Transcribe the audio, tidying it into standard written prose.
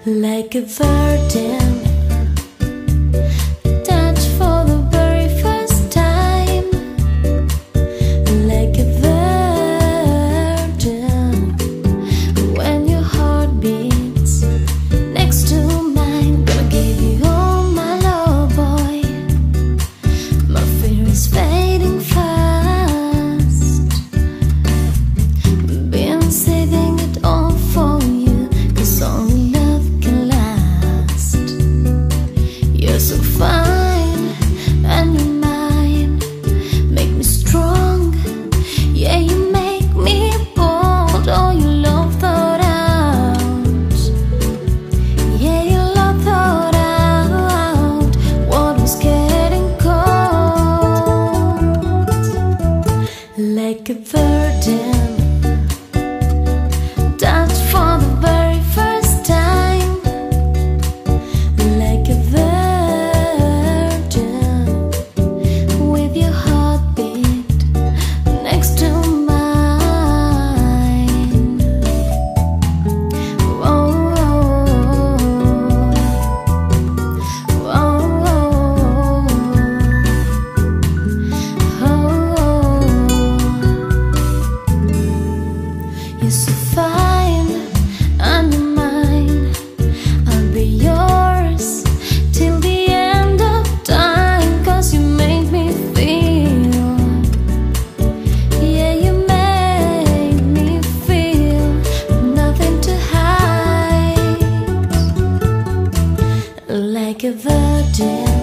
like a virgin, touch for the very first time, like a virgin. When your heart beats next to mine, gonna give you all my love, boy. My fear is fading fast. Been saving it all for you, 'cause only love can last. You're so fine and you're mine, make me strong. Yeah, you make me bold. Oh, you love thought out. Yeah, you love thought out what was getting cold. Like a virgin, touch for the very first time, like a virgin, with your heartbeat next to mine. Oh, oh, oh, oh. You're so fine and you're mine. I'll be yours till the end of time, 'cause you make me feel. Yeah, you make me feel nothing to hide, like a virgin.